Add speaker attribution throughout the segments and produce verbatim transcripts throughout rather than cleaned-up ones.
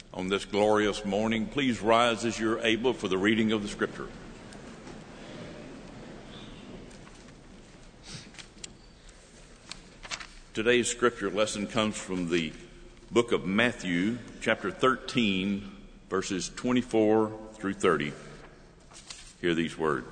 Speaker 1: on this glorious morning. Please rise as you're able for the reading of the Scripture. Today's Scripture lesson comes from the book of Matthew, chapter thirteen, verses twenty-four through thirty. Hear these words.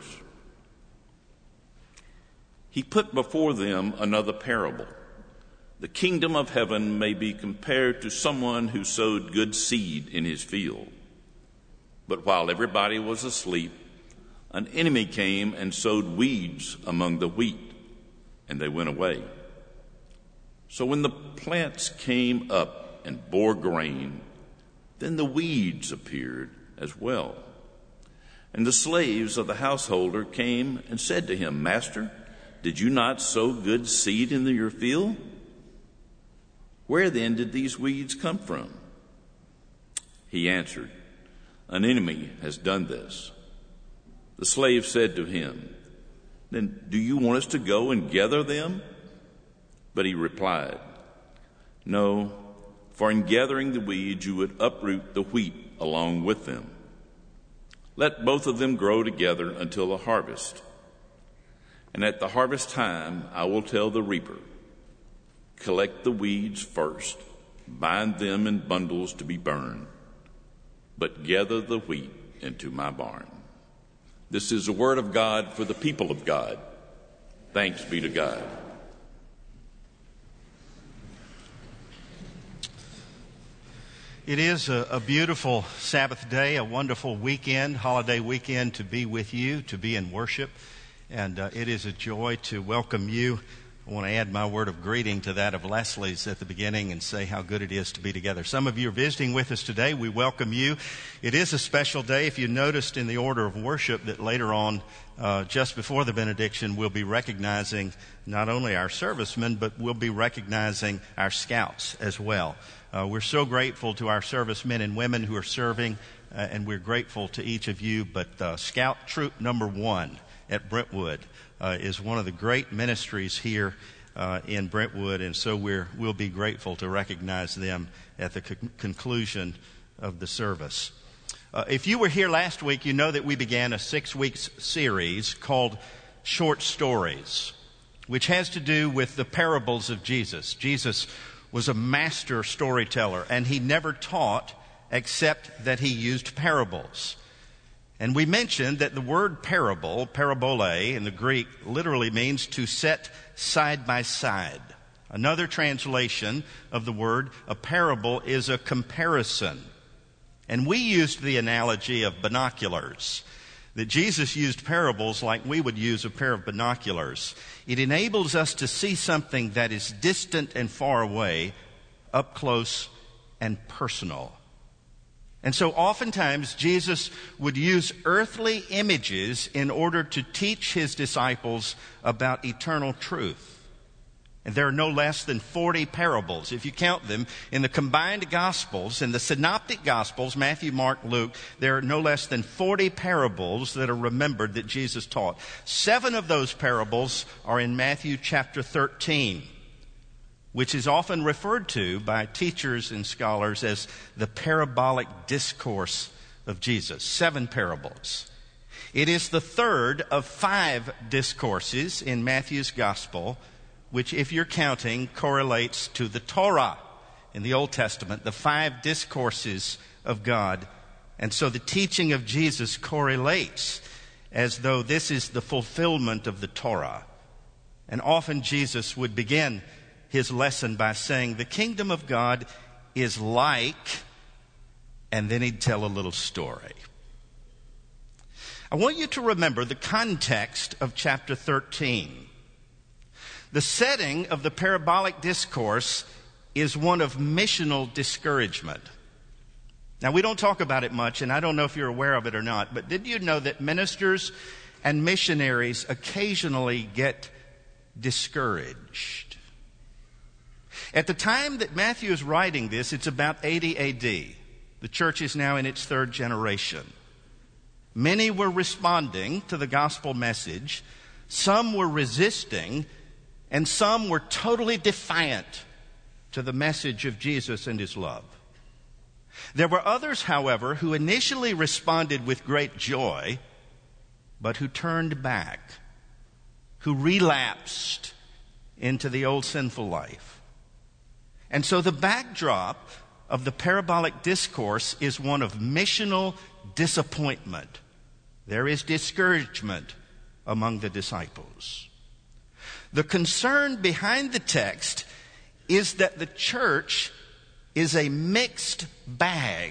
Speaker 1: He put before them another parable. The kingdom of heaven may be compared to someone who sowed good seed in his field. But while everybody was asleep, an enemy came and sowed weeds among the wheat, and they went away. So when the plants came up and bore grain, then the weeds appeared as well. And the slaves of the householder came and said to him, "Master, did you not sow good seed in your field? Where then did these weeds come from?" He answered, "An enemy has done this." The slave said to him, "Then do you want us to go and gather them?" But he replied, "No, for in gathering the weeds you would uproot the wheat along with them. Let both of them grow together until the harvest. And at the harvest time I will tell the reaper, collect the weeds first, bind them in bundles to be burned, but gather the wheat into my barn." This is the word of God for the people of God. Thanks be to God.
Speaker 2: It is a, a beautiful Sabbath day, a wonderful weekend, holiday weekend to be with you, to be in worship. And uh, it is a joy to welcome you. I want to add my word of greeting to that of Leslie's at the beginning and say how good it is to be together. Some of you are visiting with us today. We welcome you. It is a special day. If you noticed in the order of worship that later on, uh, just before the benediction, we'll be recognizing not only our servicemen, but we'll be recognizing our scouts as well. Uh, we're so grateful to our servicemen and women who are serving, uh, and we're grateful to each of you. But uh, Scout Troop Number One at Brentwood uh, is one of the great ministries here uh, in Brentwood, and so we're, we'll be grateful to recognize them at the con- conclusion of the service. Uh, if you were here last week, you know that we began a six-week series called Short Stories, which has to do with the parables of Jesus. Jesus was a master storyteller, and he never taught except that he used parables. And we mentioned that the word parable, parabole in the Greek, literally means to set side by side. Another translation of the word, a parable, is a comparison. And we used the analogy of binoculars, that Jesus used parables like we would use a pair of binoculars. It enables us to see something that is distant and far away, up close and personal. And so oftentimes Jesus would use earthly images in order to teach his disciples about eternal truth. And there are no less than forty parables, if you count them, in the combined Gospels, in the Synoptic Gospels, Matthew, Mark, Luke, there are no less than forty parables that are remembered that Jesus taught. Seven of those parables are in Matthew chapter thirteen, which is often referred to by teachers and scholars as the parabolic discourse of Jesus. Seven parables. It is the third of five discourses in Matthew's Gospel, which, if you're counting, correlates to the Torah in the Old Testament, the five discourses of God. And so the teaching of Jesus correlates as though this is the fulfillment of the Torah. And often Jesus would begin his lesson by saying, the kingdom of God is like, and then he'd tell a little story. I want you to remember the context of chapter thirteen. The setting of the parabolic discourse is one of missional discouragement. Now, we don't talk about it much, and I don't know if you're aware of it or not, but did you know that ministers and missionaries occasionally get discouraged? At the time that Matthew is writing this, it's about eighty A D. The church is now in its third generation. Many were responding to the gospel message. Some were resisting, and some were totally defiant to the message of Jesus and his love. There were others, however, who initially responded with great joy, but who turned back, who relapsed into the old sinful life. And so the backdrop of the parabolic discourse is one of missional disappointment. There is discouragement among the disciples. The concern behind the text is that the church is a mixed bag.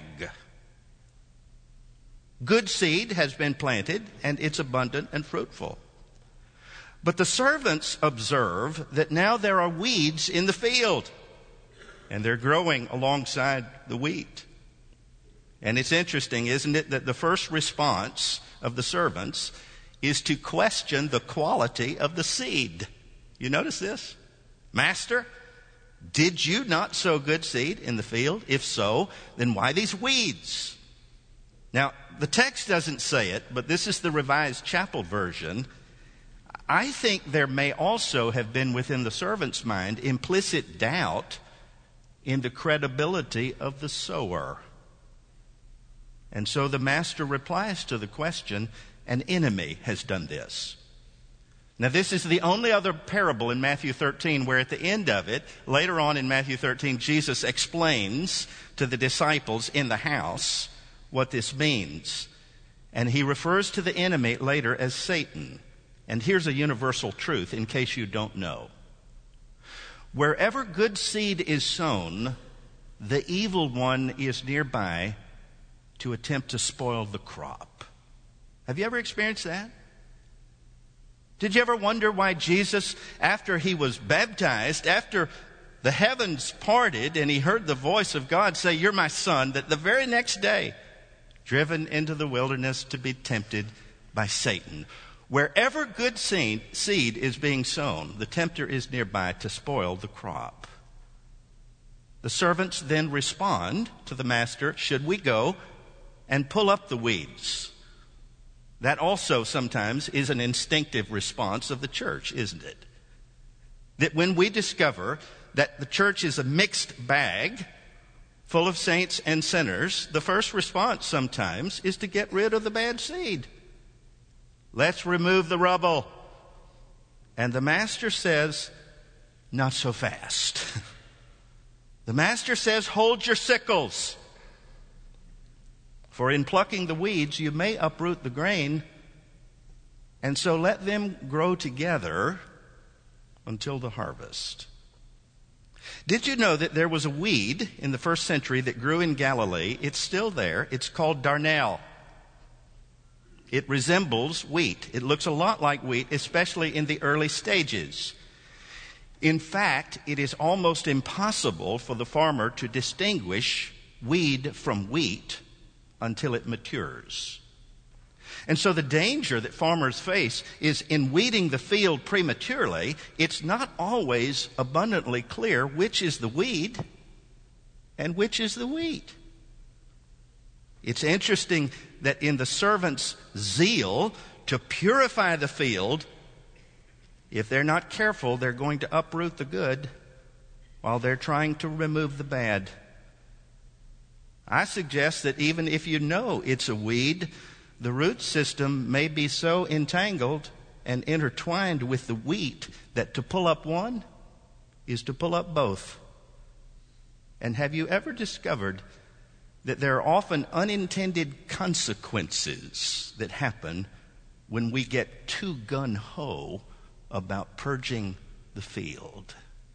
Speaker 2: Good seed has been planted, and it's abundant and fruitful. But the servants observe that now there are weeds in the field, and they're growing alongside the wheat. And it's interesting, isn't it, that the first response of the servants is to question the quality of the seed. You notice this? Master, did you not sow good seed in the field? If so, then why these weeds? Now, the text doesn't say it, but this is the Revised Chapel version. I think there may also have been within the servant's mind implicit doubt in the credibility of the sower. And so the master replies to the question, an enemy has done this. Now, this is the only other parable in Matthew thirteen where at the end of it, later on in Matthew thirteen, Jesus explains to the disciples in the house what this means. And he refers to the enemy later as Satan. And here's a universal truth in case you don't know. Wherever good seed is sown, the evil one is nearby to attempt to spoil the crop. Have you ever experienced that? Did you ever wonder why Jesus, after he was baptized, after the heavens parted and he heard the voice of God say, "You're my son," that the very next day, driven into the wilderness to be tempted by Satan? Wherever good seed, seed is being sown, the tempter is nearby to spoil the crop. The servants then respond to the master, should we go and pull up the weeds? That also sometimes is an instinctive response of the church, isn't it? That when we discover that the church is a mixed bag full of saints and sinners, the first response sometimes is to get rid of the bad seed. Let's remove the rubble. And the master says, not so fast. The master says, hold your sickles. For in plucking the weeds, you may uproot the grain, and so let them grow together until the harvest. Did you know that there was a weed in the first century that grew in Galilee? It's still there. It's called darnel. It resembles wheat. It looks a lot like wheat, especially in the early stages. In fact, it is almost impossible for the farmer to distinguish weed from wheat until it matures. And so the danger that farmers face is in weeding the field prematurely, it's not always abundantly clear which is the weed and which is the wheat. It's interesting that in the servant's zeal to purify the field, if they're not careful, they're going to uproot the good while they're trying to remove the bad. I suggest that even if you know it's a weed, the root system may be so entangled and intertwined with the wheat that to pull up one is to pull up both. And have you ever discovered that there are often unintended consequences that happen when we get too gung-ho about purging the field?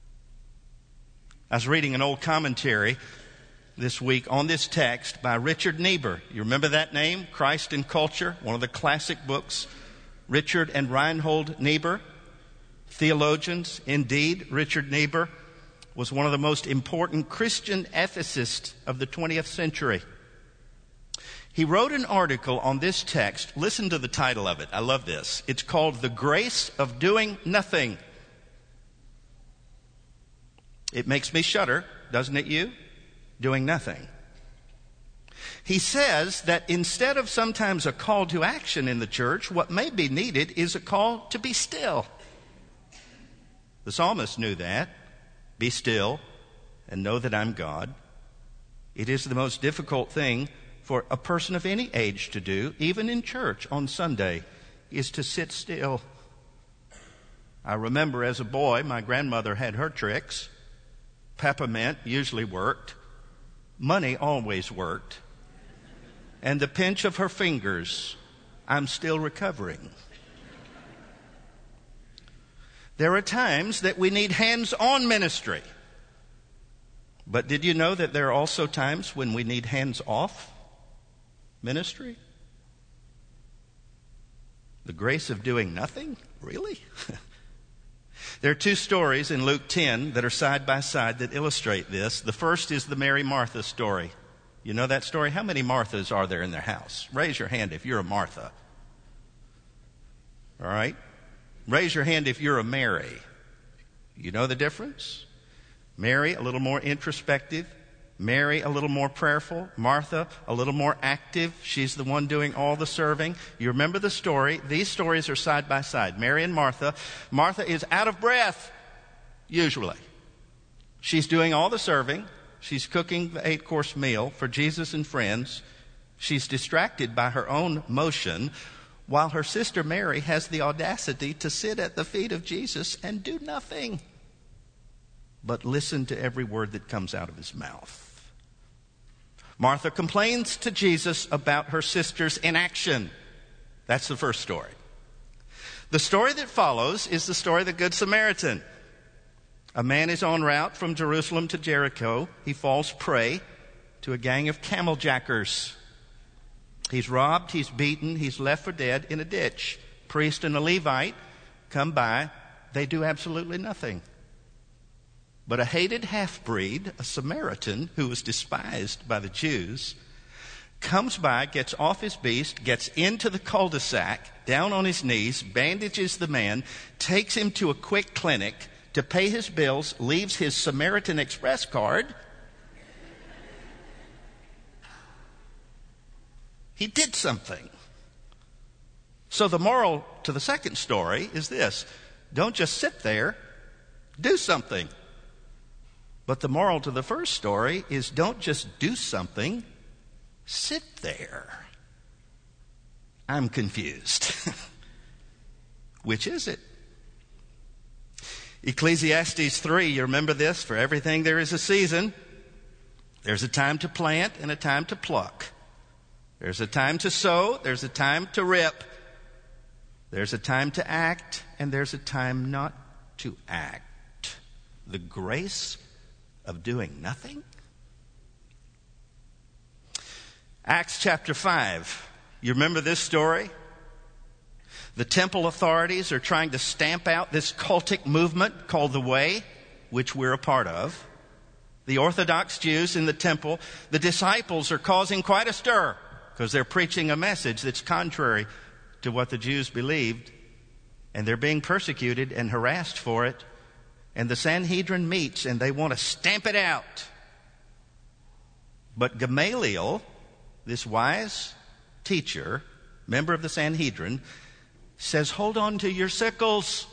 Speaker 2: I was reading an old commentary this week on this text by Richard Niebuhr. You remember that name? Christ and Culture, one of the classic books. Richard and Reinhold Niebuhr, theologians. Indeed, Richard Niebuhr was one of the most important Christian ethicists of the twentieth century. He wrote an article on this text. Listen to the title of it. I love this. It's called The Grace of Doing Nothing. It makes me shudder, doesn't it you? Doing nothing. He says that instead of sometimes a call to action in the church, what may be needed is a call to be still. The psalmist knew that. Be still and know that I'm God. It is the most difficult thing for a person of any age to do, even in church on Sunday, is to sit still. I remember as a boy, my grandmother had her tricks. Peppermint usually worked. Money always worked. And the pinch of her fingers, I'm still recovering. There are times that we need hands-on ministry. But did you know that there are also times when we need hands-off ministry? The grace of doing nothing? Really? There are two stories in Luke ten that are side by side that illustrate this. The first is the Mary Martha story. You know that story? How many Marthas are there in their house? Raise your hand if you're a Martha. All right? Raise your hand if you're a Mary. You know the difference? Mary, a little more introspective. Mary, a little more prayerful. Martha, a little more active. She's the one doing all the serving. You remember the story. These stories are side by side. Mary and Martha. Martha is out of breath, usually. She's doing all the serving. She's cooking the eight-course meal for Jesus and friends. She's distracted by her own motion, while her sister Mary has the audacity to sit at the feet of Jesus and do nothing but listen to every word that comes out of his mouth. Martha complains to Jesus about her sister's inaction. That's the first story. The story that follows is the story of the Good Samaritan. A man is en route from Jerusalem to Jericho. He falls prey to a gang of cameljackers. He's robbed, he's beaten, he's left for dead in a ditch. Priest and a Levite come by. They do absolutely nothing. But a hated half-breed, a Samaritan who was despised by the Jews, comes by, gets off his beast, gets into the cul-de-sac, down on his knees, bandages the man, takes him to a quick clinic to pay his bills, leaves his Samaritan Express card. He did something. So the moral to the second story is this: don't just sit there, do something. But the moral to the first story is don't just do something, sit there. I'm confused. Which is it? Ecclesiastes three, you remember this? For everything there is a season. There's a time to plant and a time to pluck. There's a time to sow, there's a time to rip. There's a time to act, and there's a time not to act. The grace of doing nothing? Acts chapter five. You remember this story? The temple authorities are trying to stamp out this cultic movement called the Way, which we're a part of. The Orthodox Jews in the temple, the disciples are causing quite a stir because they're preaching a message that's contrary to what the Jews believed, and they're being persecuted and harassed for it. And the Sanhedrin meets and they want to stamp it out. But Gamaliel, this wise teacher, member of the Sanhedrin, says, hold on to your sickles.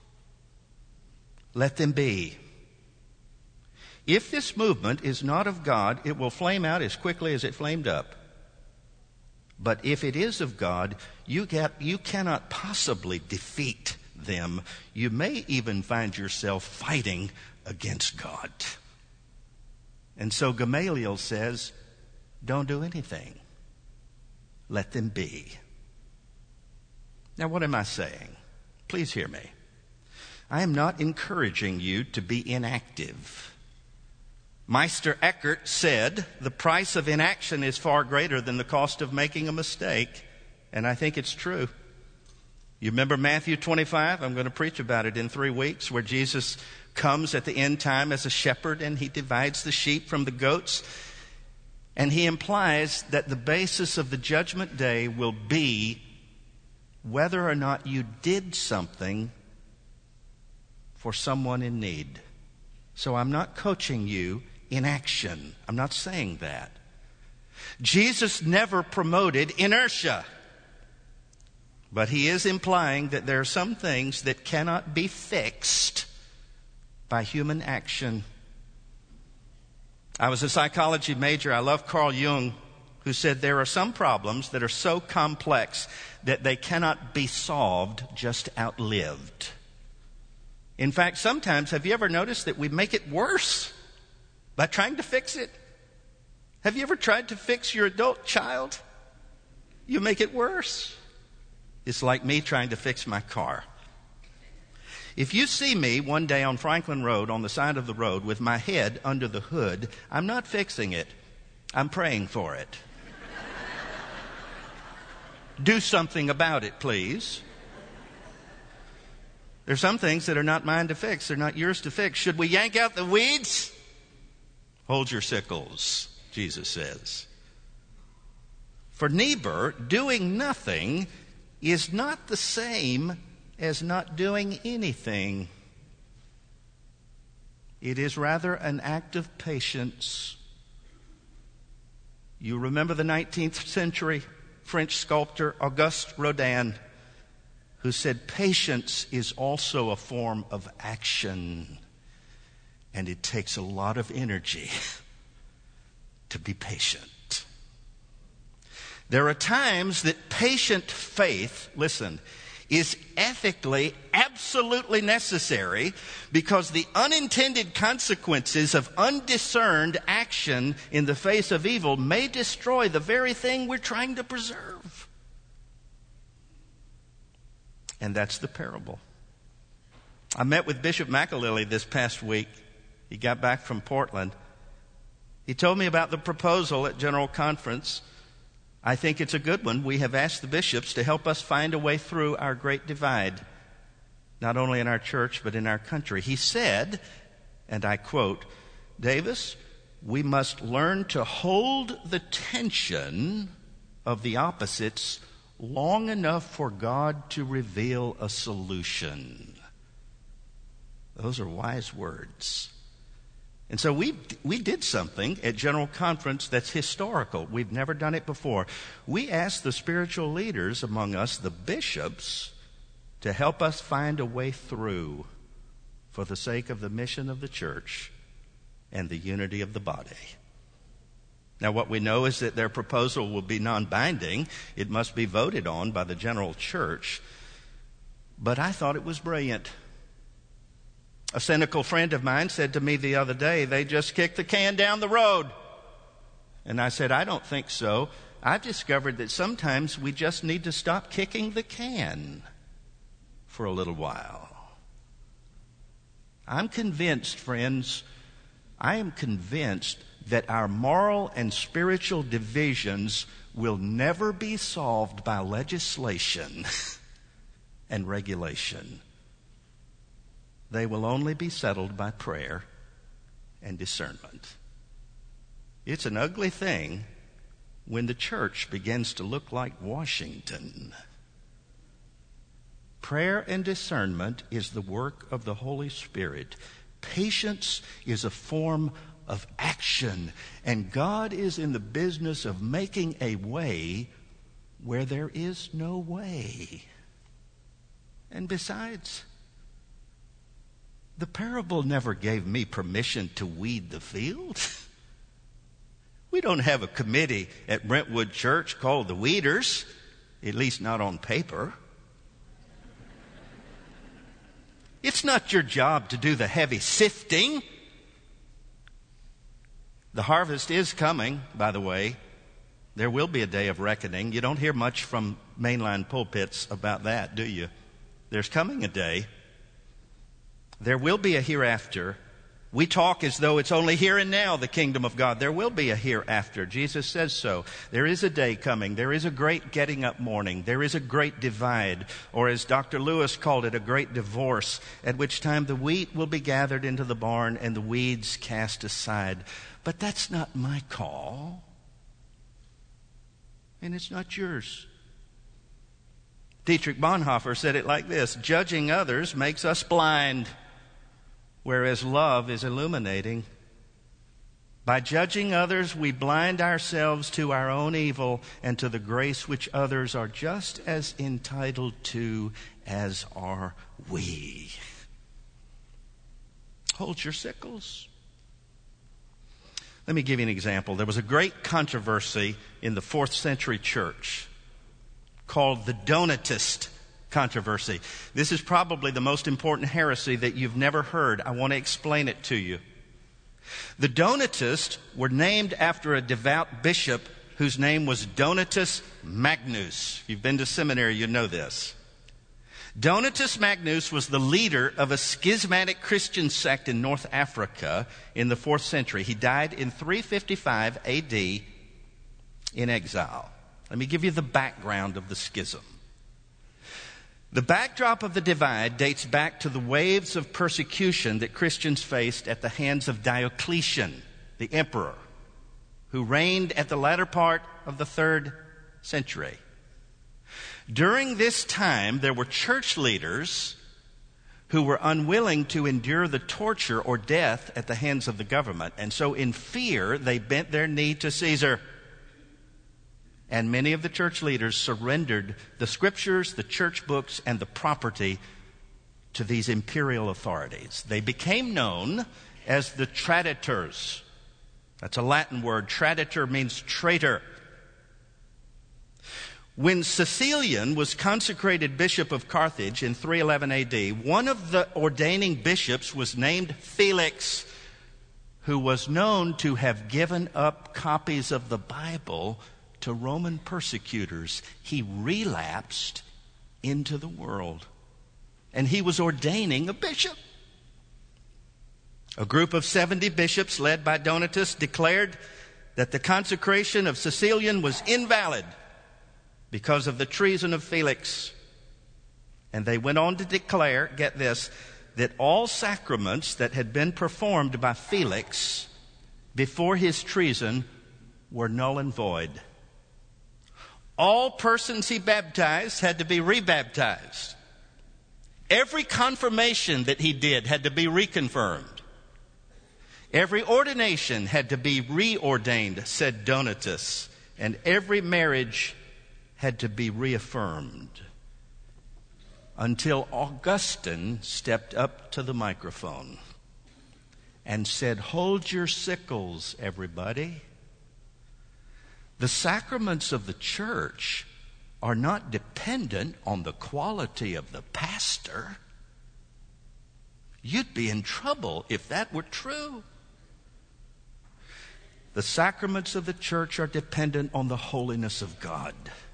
Speaker 2: Let them be. If this movement is not of God, it will flame out as quickly as it flamed up. But if it is of God, you get, you cannot possibly defeat them. You may even find yourself fighting against God. And so Gamaliel says, don't do anything. Let them be. Now, what am I saying? Please hear me. I am not encouraging you to be inactive. Meister Eckhart said, the price of inaction is far greater than the cost of making a mistake. And I think it's true. You remember Matthew twenty-five? I'm going to preach about it in three weeks, where Jesus comes at the end time as a shepherd and he divides the sheep from the goats. And he implies that the basis of the judgment day will be whether or not you did something for someone in need. So I'm not coaching you in action. I'm not saying that. Jesus never promoted inertia. But he is implying that there are some things that cannot be fixed by human action. I was a psychology major. I love Carl Jung, who said there are some problems that are so complex that they cannot be solved, just outlived. In fact, sometimes, have you ever noticed that we make it worse by trying to fix it? Have you ever tried to fix your adult child? You make it worse. It's like me trying to fix my car. If you see me one day on Franklin Road, on the side of the road, with my head under the hood, I'm not fixing it. I'm praying for it. Do something about it, please. There's some things that are not mine to fix. They're not yours to fix. Should we yank out the weeds? Hold your sickles, Jesus says. For Niebuhr, doing nothing is not the same as not doing anything. It is rather an act of patience. You remember the nineteenth century French sculptor Auguste Rodin, who said patience is also a form of action, and it takes a lot of energy to be patient. There are times that patient faith, listen, is ethically absolutely necessary because the unintended consequences of undiscerned action in the face of evil may destroy the very thing we're trying to preserve. And that's the parable. I met with Bishop McAlilly this past week. He got back from Portland. He told me about the proposal at General Conference. I think it's a good one. We have asked the bishops to help us find a way through our great divide, not only in our church, but in our country. He said, and I quote, "Davis, we must learn to hold the tension of the opposites long enough for God to reveal a solution." Those are wise words. And so we we did something at General Conference that's historical. We've never done it before. We asked the spiritual leaders among us, the bishops, to help us find a way through for the sake of the mission of the church and the unity of the body. Now, what we know is that their proposal will be non-binding. It must be voted on by the general church. But I thought it was brilliant. A cynical friend of mine said to me the other day, they just kicked the can down the road. And I said, I don't think so. I've discovered that sometimes we just need to stop kicking the can for a little while. I'm convinced, friends, I am convinced that our moral and spiritual divisions will never be solved by legislation and regulation. They will only be settled by prayer and discernment. It's an ugly thing when the church begins to look like Washington. Prayer and discernment is the work of the Holy Spirit. Patience is a form of action, and God is in the business of making a way where there is no way. And besides, the parable never gave me permission to weed the field. We don't have a committee at Brentwood Church called the Weeders, at least not on paper. It's not your job to do the heavy sifting. The harvest is coming, by the way. There will be a day of reckoning. You don't hear much from mainline pulpits about that, do you? There's coming a day. There will be a hereafter. We talk as though it's only here and now, the kingdom of God. There will be a hereafter. Jesus says so. There is a day coming. There is a great getting up morning. There is a great divide, or as Doctor Lewis called it, a great divorce, at which time the wheat will be gathered into the barn and the weeds cast aside. But that's not my call. And it's not yours. Dietrich Bonhoeffer said it like this: judging others makes us blind, whereas love is illuminating. By judging others, we blind ourselves to our own evil and to the grace which others are just as entitled to as are we. Hold your sickles. Let me give you an example. There was a great controversy in the fourth century church called the Donatist controversy. This is probably the most important heresy that you've never heard. I want to explain it to you. The Donatists were named after a devout bishop whose name was Donatus Magnus. If you've been to seminary, you know this. Donatus Magnus was the leader of a schismatic Christian sect in North Africa in the fourth century. He died in three fifty-five A D in exile. Let me give you the background of the schism. The backdrop of the divide dates back to the waves of persecution that Christians faced at the hands of Diocletian, the emperor, who reigned at the latter part of the third century. During this time, there were church leaders who were unwilling to endure the torture or death at the hands of the government. And so in fear, they bent their knee to Caesar. And many of the church leaders surrendered the scriptures, the church books, and the property to these imperial authorities. They became known as the traditors. That's a Latin word. Traditor means traitor. When Caecilian was consecrated bishop of Carthage in three eleven A D, one of the ordaining bishops was named Felix, who was known to have given up copies of the Bible to Roman persecutors. He relapsed into the world, and he was ordaining a bishop. A group of seventy bishops led by Donatus declared that the consecration of Caecilian was invalid because of the treason of Felix. And they went on to declare, get this, that all sacraments that had been performed by Felix before his treason were null and void. All persons he baptized had to be rebaptized. Every confirmation that he did had to be reconfirmed. Every ordination had to be reordained, said Donatus, and every marriage had to be reaffirmed, until Augustine stepped up to the microphone and said, "Hold your sickles, everybody. The sacraments of the church are not dependent on the quality of the pastor. You'd be in trouble if that were true. The sacraments of the church are dependent on the holiness of God.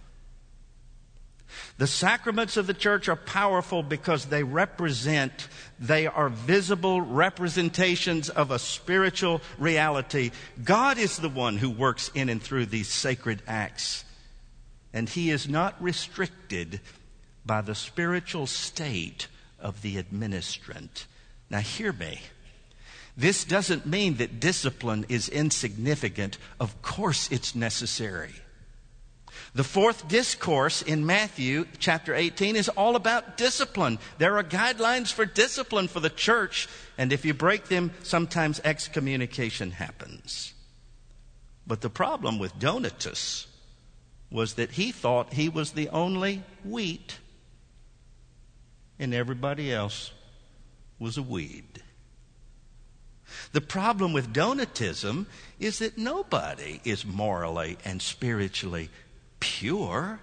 Speaker 2: The sacraments of the church are powerful because they represent, they are visible representations of a spiritual reality. God is the one who works in and through these sacred acts, and He is not restricted by the spiritual state of the administrant." Now hear me. This doesn't mean that discipline is insignificant. Of course it's necessary. The fourth discourse in Matthew chapter eighteen is all about discipline. There are guidelines for discipline for the church, and if you break them, sometimes excommunication happens. But the problem with Donatus was that he thought he was the only wheat and everybody else was a weed. The problem with Donatism is that nobody is morally and spiritually pure.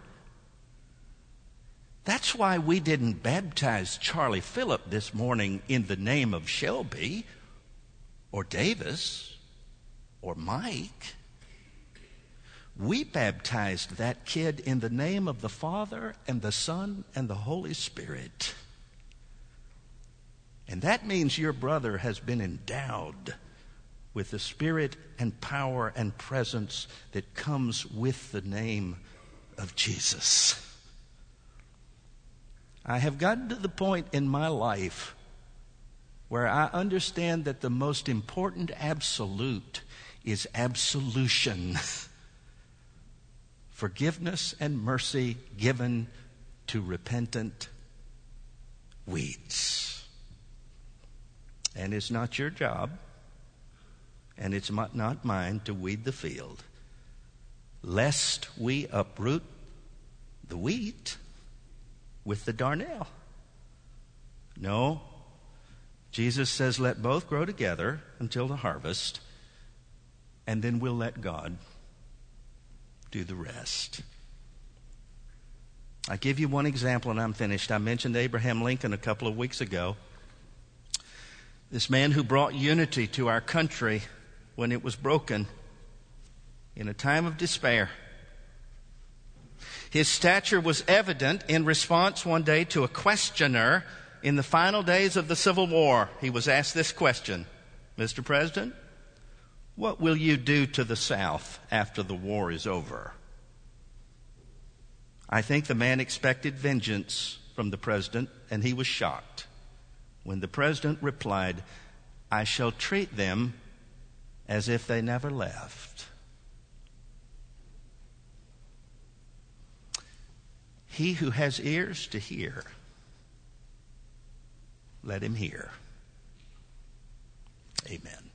Speaker 2: That's why we didn't baptize Charlie Phillip this morning in the name of Shelby or Davis or Mike. We baptized that kid in the name of the Father and the Son and the Holy Spirit. And that means your brother has been endowed with the spirit and power and presence that comes with the name of Jesus. I have gotten to the point in my life where I understand that the most important absolute is absolution. Forgiveness and mercy given to repentant weeds. And it's not your job, and it's not mine to weed the field, lest we uproot the wheat with the darnel. No, Jesus says, let both grow together until the harvest. and then we'll let God do the rest. I give you one example and I'm finished. I mentioned Abraham Lincoln a couple of weeks ago. This man who brought unity to our country when it was broken in a time of despair. His stature was evident in response one day to a questioner in the final days of the Civil War. He was asked this question: Mister President, what will you do to the South after the war is over? I think the man expected vengeance from the president, and he was shocked when the president replied, I shall treat them as if they never left. He who has ears to hear, let him hear. Amen.